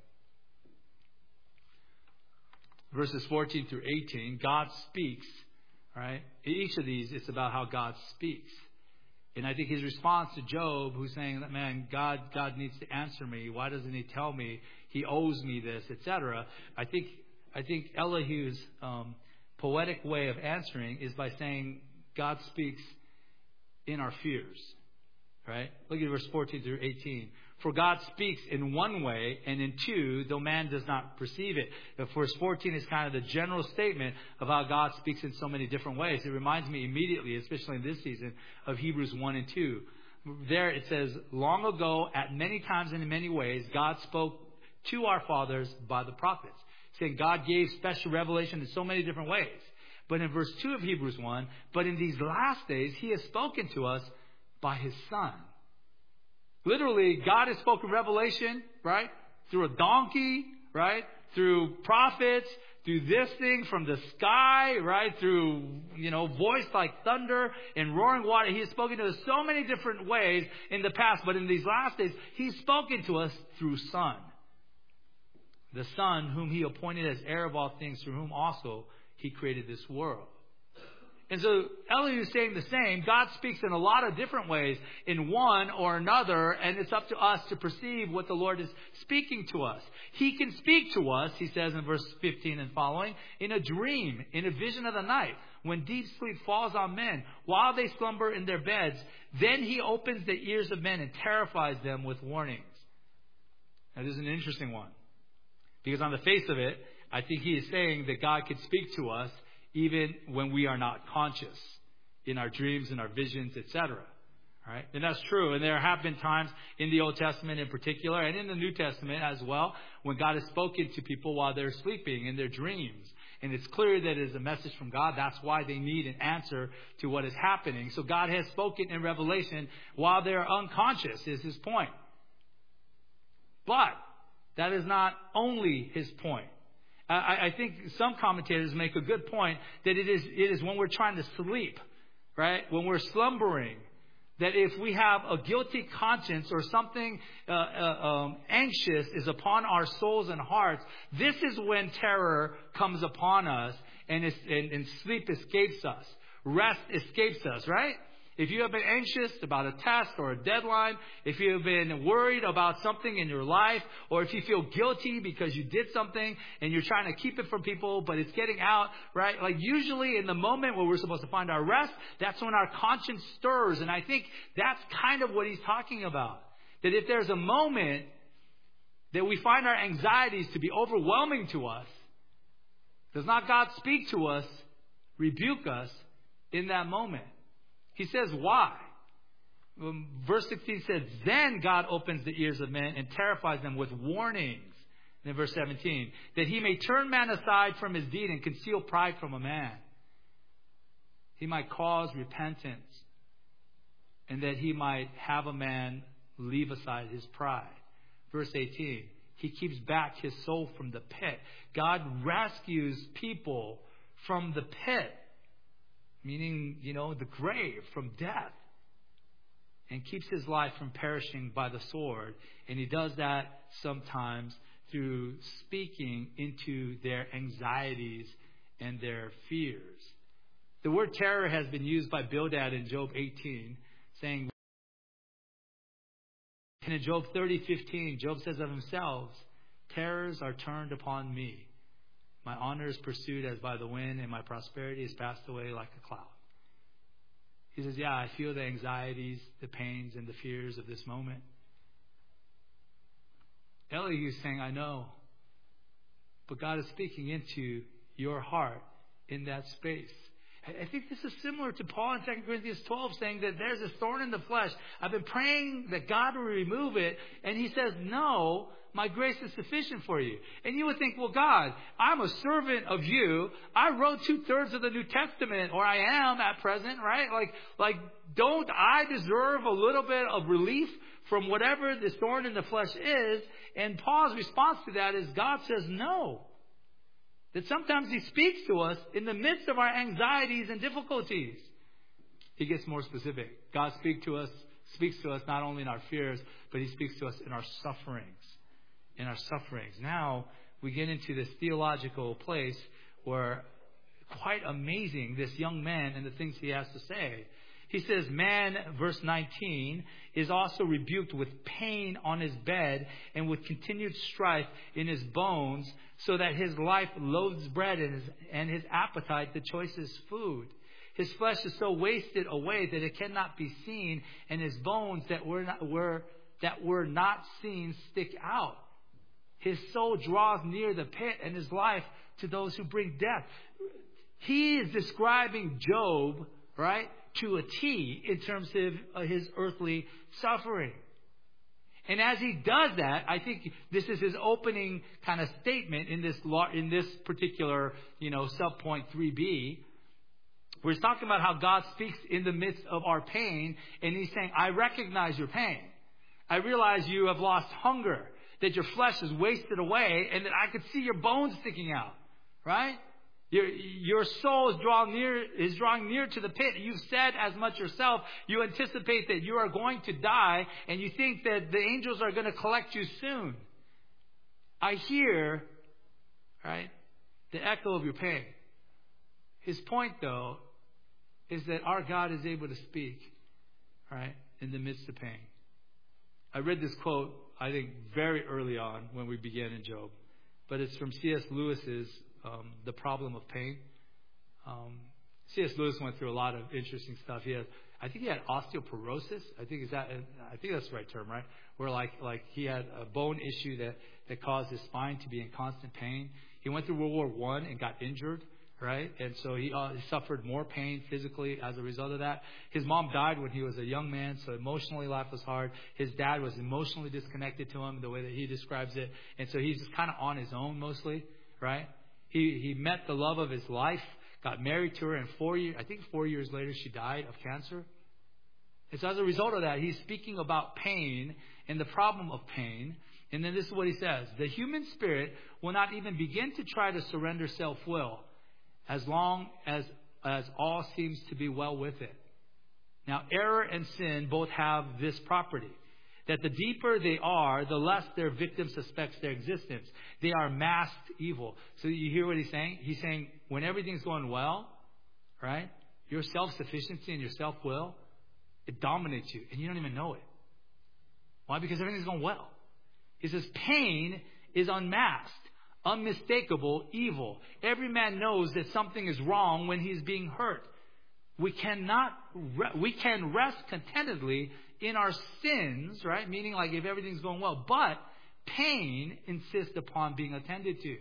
Verses fourteen through eighteen, God speaks, right? In each of these, it's about how God speaks. And I think his response to Job, who's saying that, man, God, God needs to answer me. Why doesn't He tell me? He owes me this, et cetera. I think, I think Elihu's um, poetic way of answering is by saying God speaks in our fears, right? Look at verse fourteen through eighteen. For God speaks in one way, and in two, though man does not perceive it. Verse fourteen is kind of the general statement of how God speaks in so many different ways. It reminds me immediately, especially in this season, of Hebrews one and two. There it says, long ago, at many times and in many ways, God spoke to our fathers by the prophets. Saying God gave special revelation in so many different ways. But in verse two of Hebrews one, but in these last days, He has spoken to us by His Son. Literally, God has spoken revelation, right? Through a donkey, right? Through prophets, through this thing from the sky, right? Through, you know, voice like thunder and roaring water. He has spoken to us so many different ways in the past. But in these last days, He's spoken to us through Son. The Son whom He appointed as heir of all things, through whom also He created this world. And so Elihu is saying the same. God speaks in a lot of different ways in one or another, and it's up to us to perceive what the Lord is speaking to us. He can speak to us, he says in verse fifteen and following, in a dream, in a vision of the night, when deep sleep falls on men, while they slumber in their beds. Then He opens the ears of men and terrifies them with warnings. Now, this is an interesting one. Because on the face of it, I think he is saying that God can speak to us even when we are not conscious in our dreams and our visions, et cetera. Right? And that's true. And there have been times in the Old Testament in particular, and in the New Testament as well, when God has spoken to people while they're sleeping in their dreams. And it's clear that it is a message from God. That's why they need an answer to what is happening. So God has spoken in Revelation while they're unconscious, is his point. But that is not only his point. I, I think some commentators make a good point that it is it is when we're trying to sleep, right? When we're slumbering, that if we have a guilty conscience or something uh, uh, um, anxious is upon our souls and hearts, this is when terror comes upon us and, it's, and, and sleep escapes us. Rest escapes us, right? If you have been anxious about a test or a deadline, if you have been worried about something in your life, or if you feel guilty because you did something and you're trying to keep it from people, but it's getting out, right? Like usually in the moment where we're supposed to find our rest, that's when our conscience stirs. And I think that's kind of what he's talking about. That if there's a moment that we find our anxieties to be overwhelming to us, does not God speak to us, rebuke us in that moment? He says, why? Um, verse sixteen says, then God opens the ears of men and terrifies them with warnings. And then verse seventeen, that he may turn man aside from his deed and conceal pride from a man. He might cause repentance, and that he might have a man leave aside his pride. Verse eighteen, he keeps back his soul from the pit. God rescues people from the pit, meaning, you know, the grave, from death, and keeps his life from perishing by the sword. And he does that sometimes through speaking into their anxieties and their fears. The word terror has been used by Bildad in Job eighteen, saying, and in Job thirty fifteen, Job says of himself, terrors are turned upon me. My honor is pursued as by the wind, and my prosperity is passed away like a cloud. He says, yeah, I feel the anxieties, the pains, and the fears of this moment. Elihu is saying, I know. But God is speaking into your heart in that space. I think this is similar to Paul in Second Corinthians twelve, saying that there's a thorn in the flesh. I've been praying that God will remove it. And he says, no, my grace is sufficient for you. And you would think, well, God, I'm a servant of you. I wrote two-thirds of the New Testament, or I am at present, right? Like, like, don't I deserve a little bit of relief from whatever this thorn in the flesh is? And Paul's response to that is God says no. That sometimes he speaks to us in the midst of our anxieties and difficulties. He gets more specific. God speaks to us, speaks to us not only in our fears, but he speaks to us in our sufferings. In our sufferings. Now we get into this theological place where, quite amazing, this young man and the things he has to say. He says, man, verse nineteen, is also rebuked with pain on his bed and with continued strife in his bones, so that his life loathes bread and his, and his appetite the choicest food. His flesh is so wasted away that it cannot be seen, and his bones that were not, were, that were not seen stick out. His soul draws near the pit, and his life to those who bring death. He is describing Job, right, to a T in terms of his earthly suffering. And as he does that, I think this is his opening kind of statement in this in this particular, you know, subpoint three B, where he's talking about how God speaks in the midst of our pain, and he's saying, I recognize your pain. I realize you have lost hunger, that your flesh is wasted away, and that I could see your bones sticking out, right? Your, your soul is drawing near, is drawing near to the pit. You've said as much yourself. You anticipate that you are going to die, and you think that the angels are going to collect you soon. I hear, right, the echo of your pain. His point, though, is that our God is able to speak, right, in the midst of pain. I read this quote, I think, very early on when we began in Job, but it's from C S Lewis's Um, The Problem of Pain. Um, C S Lewis went through a lot of interesting stuff. He had, I think he had osteoporosis. I think is that, I think that's the right term, right? Where like like he had a bone issue that, that caused his spine to be in constant pain. He went through World War One and got injured, right? And so he, uh, he suffered more pain physically as a result of that. His mom died when he was a young man, so emotionally life was hard. His dad was emotionally disconnected to him, the way that he describes it, and so he's just kind of on his own mostly, right? He he met the love of his life, got married to her, and four years, I think four years later, she died of cancer. And so as a result of that, he's speaking about pain and the problem of pain. And then this is what he says. The human spirit will not even begin to try to surrender self-will as long as, as all seems to be well with it. Now, error and sin both have this property, that the deeper they are, the less their victim suspects their existence. They are masked evil. So you hear what he's saying? He's saying when everything's going well, right, your self-sufficiency and your self-will, it dominates you, and you don't even know it. Why? Because everything's going well. He says pain is unmasked, unmistakable evil. Every man knows that something is wrong when he's being hurt. We cannot, we can rest contentedly in our sins, right? Meaning like if everything's going well. But pain insists upon being attended to.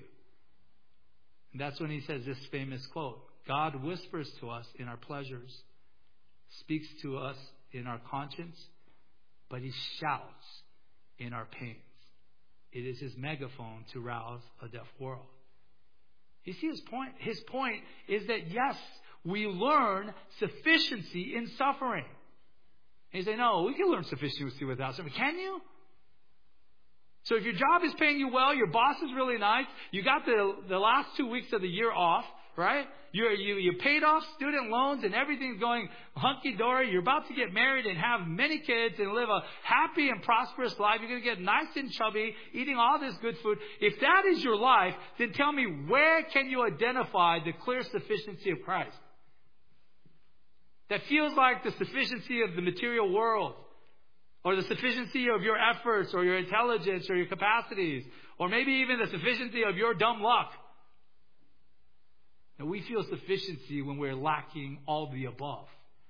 And that's when he says this famous quote. God whispers to us in our pleasures, speaks to us in our conscience, but he shouts in our pains. It is his megaphone to rouse a deaf world. You see his point? His point is that, yes, we learn sufficiency in suffering. And you say, no, we can learn sufficiency without suffering. Can you? So if your job is paying you well, your boss is really nice, you got the the last two weeks of the year off, right? You're, you you paid off student loans and everything's going hunky-dory. You're about to get married and have many kids and live a happy and prosperous life. You're going to get nice and chubby, eating all this good food. If that is your life, then tell me, where can you identify the clear sufficiency of Christ? That feels like the sufficiency of the material world, or the sufficiency of your efforts, or your intelligence, or your capacities, or maybe even the sufficiency of your dumb luck. And we feel sufficiency when we're lacking all the above.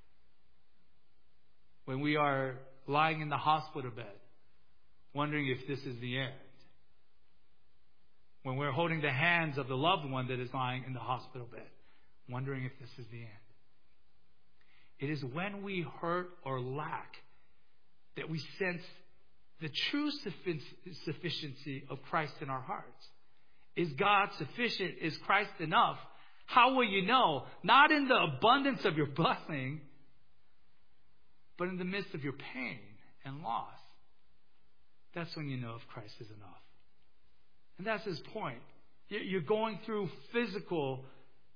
When we are lying in the hospital bed, wondering if this is the end. When we're holding the hands of the loved one that is lying in the hospital bed, wondering if this is the end. It is when we hurt or lack that we sense the true sufficiency of Christ in our hearts. Is God sufficient? Is Christ enough? How will you know? Not in the abundance of your blessing, but in the midst of your pain and loss. That's when you know if Christ is enough. And that's his point. You're going through physical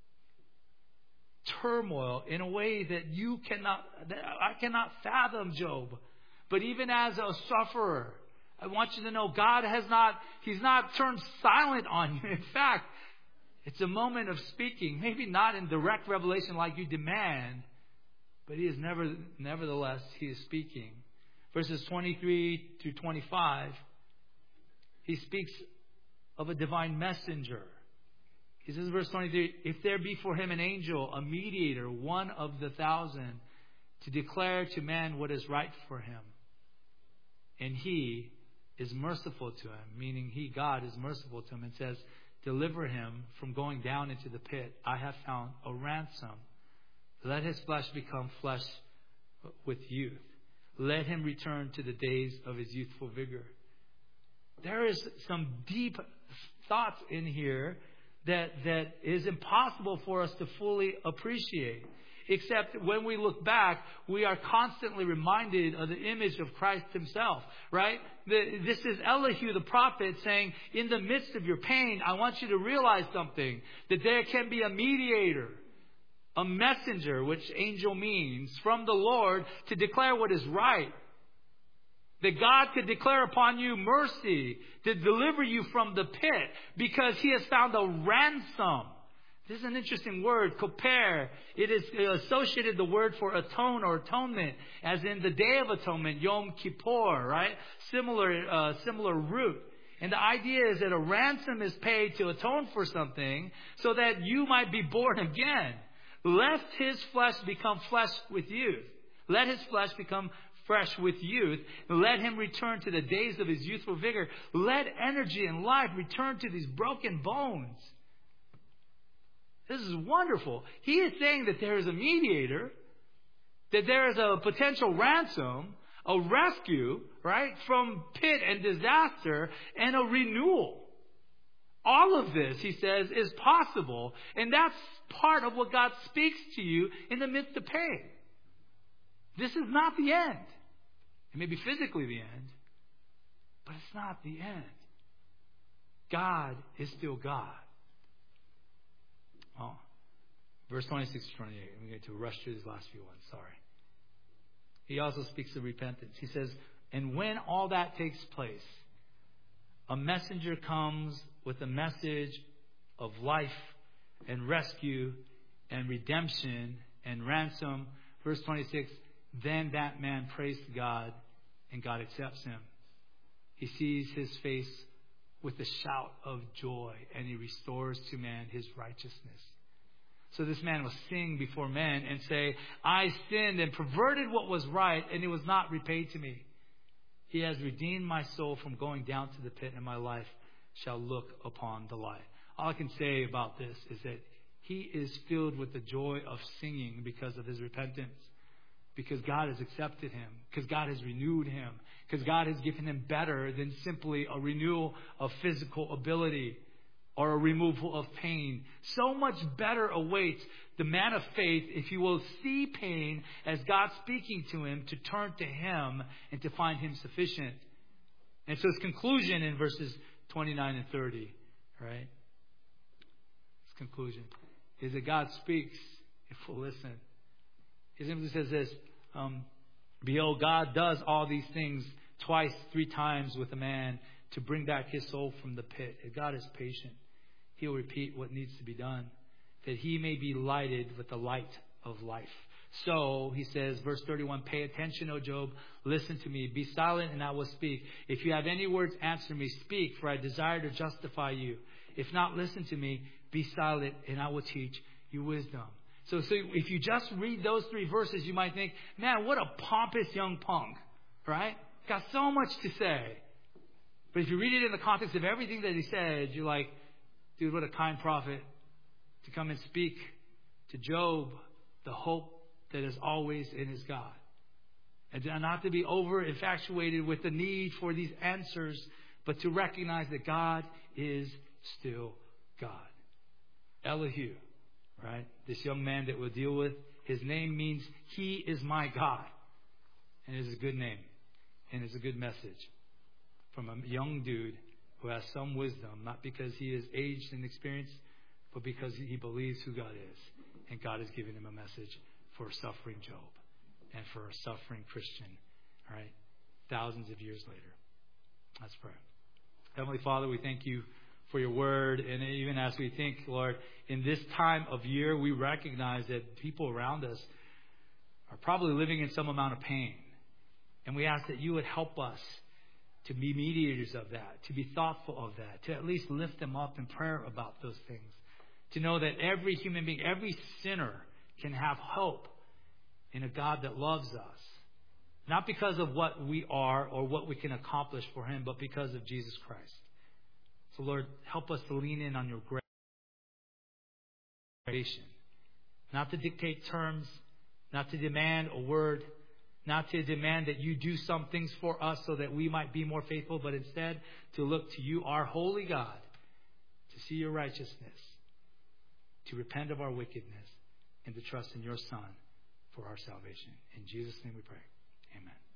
turmoil in a way that you cannot, that I cannot fathom, Job. But even as a sufferer, I want you to know God has not, He's not turned silent on you. In fact, it's a moment of speaking, maybe not in direct revelation like you demand, but He is never, nevertheless, He is speaking. Verses twenty-three to twenty-five, He speaks of a divine messenger. He says in verse twenty-three, if there be for him an angel, a mediator, one of the thousand, to declare to man what is right for him, and he is merciful to him, meaning he, God, is merciful to him, and says, deliver him from going down into the pit. I have found a ransom. Let his flesh become flesh with youth. Let him return to the days of his youthful vigor. There is some deep thoughts in here that, that is impossible for us to fully appreciate. Except when we look back, we are constantly reminded of the image of Christ Himself, right? The, this is Elihu the prophet saying, in the midst of your pain, I want you to realize something, that there can be a mediator, a messenger, which angel means, from the Lord to declare what is right. That God could declare upon you mercy to deliver you from the pit because He has found a ransom. This is an interesting word, koper. It is associated the word for atone or atonement, as in the Day of Atonement, Yom Kippur, right? Similar, uh, similar root. And the idea is that a ransom is paid to atone for something so that you might be born again. Let His flesh become flesh with youth. Let His flesh become fresh with youth. Let Him return to the days of His youthful vigor. Let energy and life return to these broken bones. This is wonderful. He is saying that there is a mediator, that there is a potential ransom, a rescue, right, from pit and disaster, and a renewal. All of this, he says, is possible. And that's part of what God speaks to you in the midst of pain. This is not the end. It may be physically the end, but it's not the end. God is still God. Oh, verse twenty-six to twenty-eight. I'm going to rush through these last few ones. Sorry. He also speaks of repentance. He says, and when all that takes place, a messenger comes with a message of life and rescue and redemption and ransom. Verse twenty-six, then that man prays to God and God accepts him. He sees His face with a shout of joy, and He restores to man his righteousness. So this man will sing before men and say, I sinned and perverted what was right, and it was not repaid to me. He has redeemed my soul from going down to the pit, and my life shall look upon the light. All I can say about this is that he is filled with the joy of singing because of his repentance, because God has accepted him, because God has renewed him, because God has given him better than simply a renewal of physical ability or a removal of pain. So much better awaits the man of faith if he will see pain as God speaking to him, to turn to him and to find him sufficient. And so his conclusion in verses twenty-nine and thirty, right? His conclusion is that God speaks if we'll listen. He simply says this, um, behold, God does all these things twice, three times with a man to bring back his soul from the pit. If God is patient, he'll repeat what needs to be done, that he may be lighted with the light of life. So, he says, verse thirty-one, pay attention, O Job, listen to me, be silent and I will speak. If you have any words, answer me, speak, for I desire to justify you. If not, listen to me, be silent and I will teach you wisdom. So, so if you just read those three verses, you might think, man, what a pompous young punk, right? Got so much to say. But if you read it in the context of everything that he said, you're like, dude, what a kind prophet to come and speak to Job the hope that is always in his God. And not to be over infatuated with the need for these answers, but to recognize that God is still God. Elihu, right? This young man that we'll deal with, his name means he is my God. And it is a good name. And it's a good message from a young dude who has some wisdom, not because he is aged and experienced, but because he believes who God is. And God has given him a message for a suffering Job and for a suffering Christian, all right, thousands of years later. Let's pray. Heavenly Father, we thank you for your word. And even as we think, Lord, in this time of year, we recognize that people around us are probably living in some amount of pain. And we ask that you would help us to be mediators of that, to be thoughtful of that, to at least lift them up in prayer about those things. To know that every human being, every sinner can have hope in a God that loves us. Not because of what we are or what we can accomplish for him, but because of Jesus Christ. So Lord, help us to lean in on your grace. Not to dictate terms, not to demand a word, not to demand that you do some things for us so that we might be more faithful, but instead to look to you, our holy God, to see your righteousness, to repent of our wickedness, and to trust in your Son for our salvation. In Jesus' name we pray. Amen.